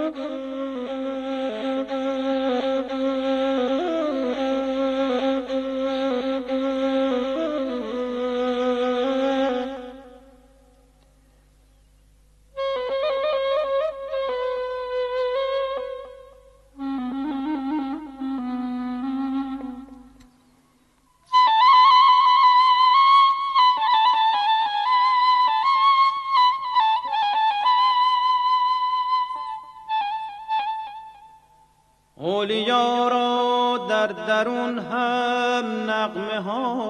اولیا را در درون هم نغمه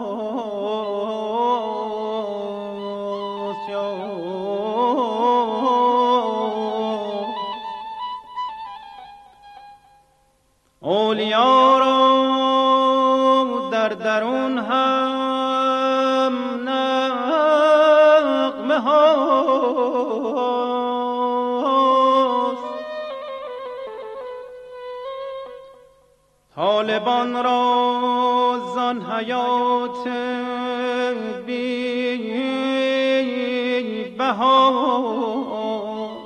هاست، اولیا را در درون هم نغمه هاست. طالبان را زان حیات بی بهاست.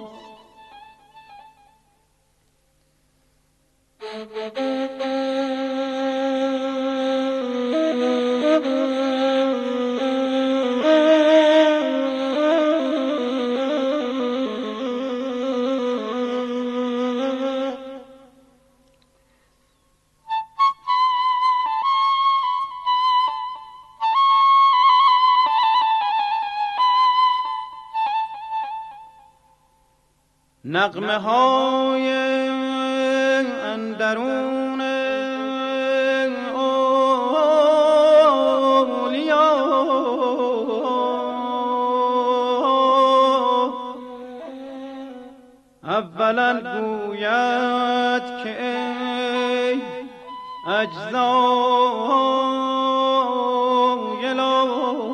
نغمه های اندرون اولیا اولا گوید که ای اجزای لا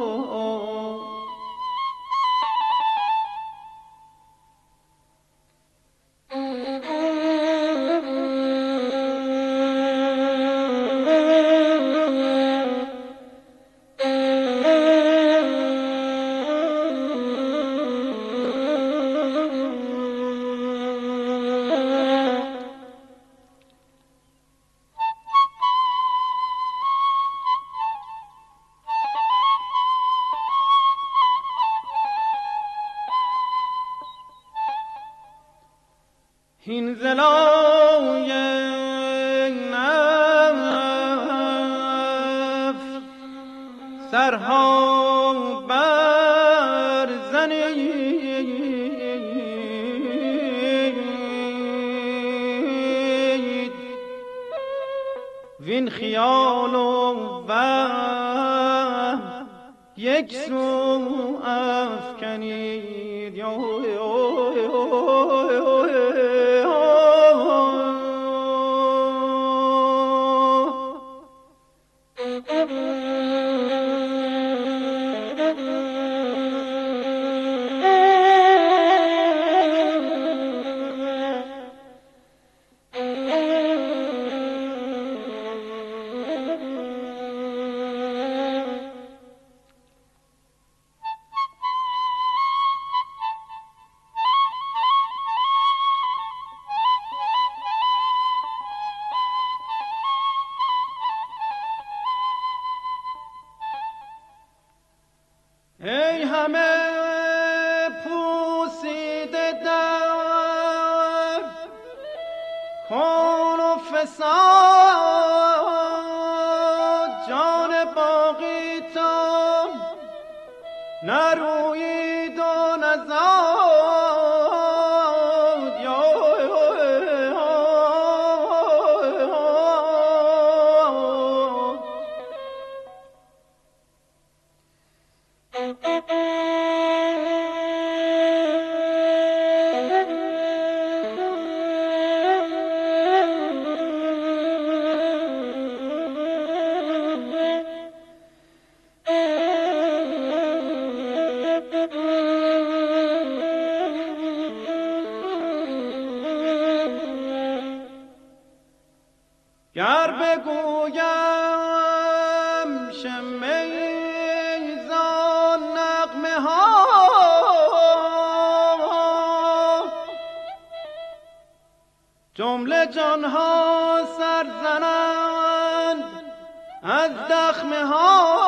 این زلای نفس سرها بر زنید، وین خیال و وهم یک سو افکنید. ای همه پوسیده در کون و فساد، جان باقی تا نرویید و نزاد. گر بگویم شمی زان نغمه ها، جمله جانها سر زنند از دخمه ها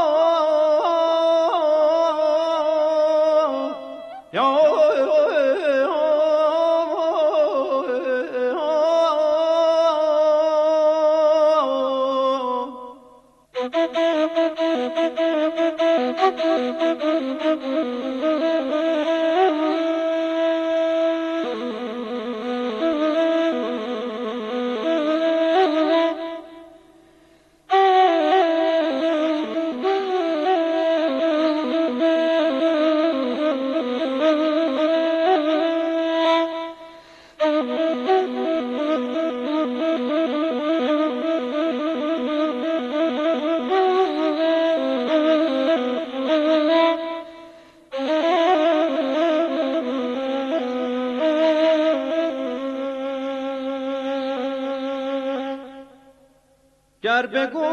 گر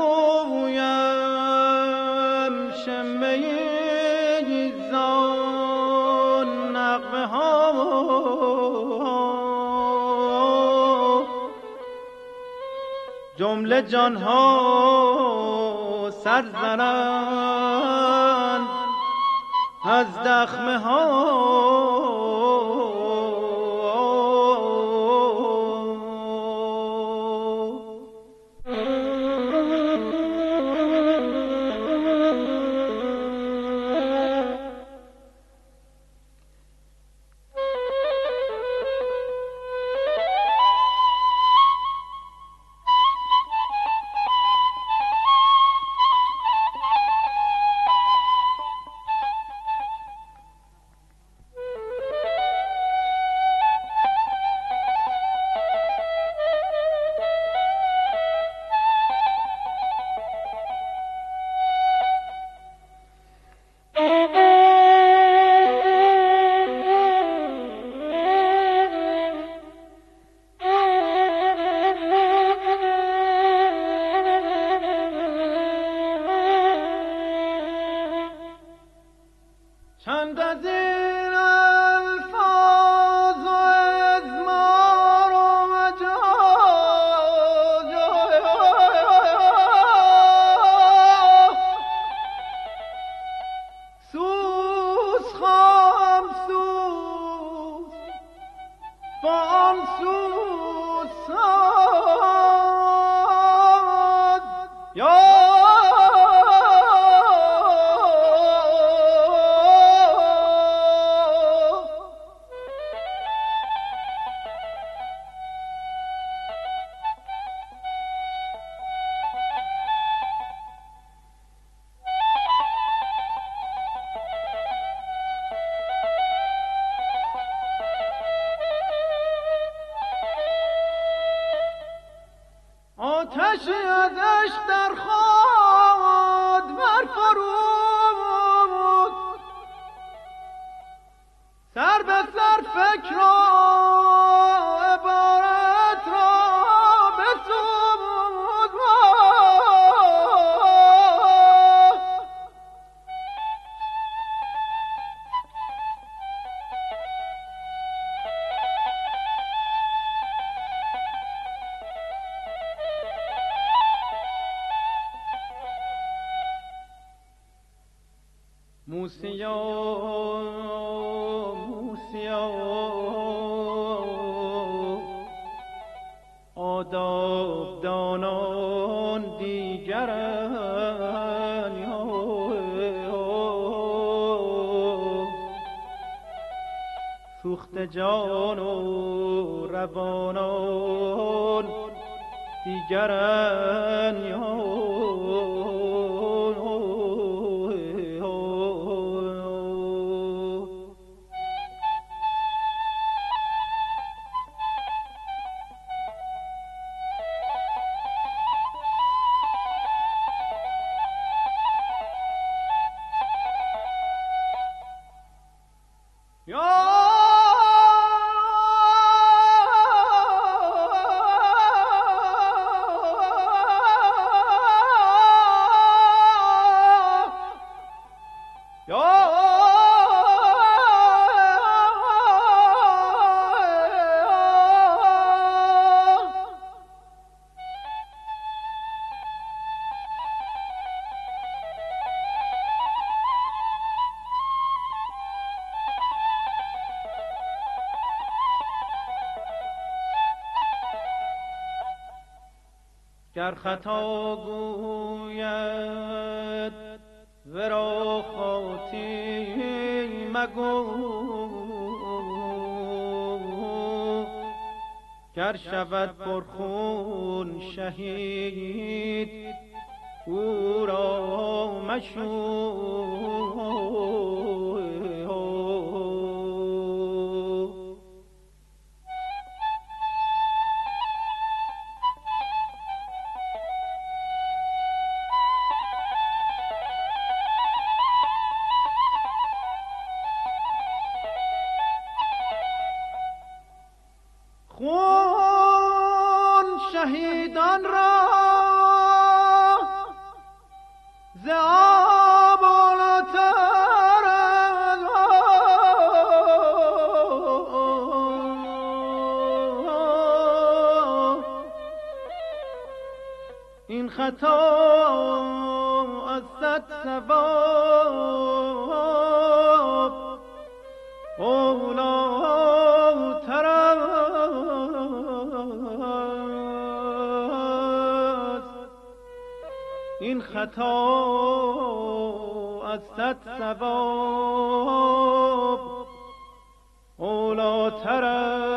بگویم شمه زان نغمه ها جمله جان ها سر زنند از دخمه ها چند از این الفاظ و ازمار و مجاز سوز خام سوز با آن سوز ساز یا آتشی از عشق در خود برفروز سر به سر فکر و عبارت را بسوز موسیا موسیا آداب دانان دیگرن سوخت جان و روانان دیگرن گر خطا گوید ورا خاطی مگو، گر شود پرخون شهید او را مشو. خون شهیدان را ز آب بالاتر این خطا از صد ثواب اولاتر است. این خطا از صد ثواب اولاتر است.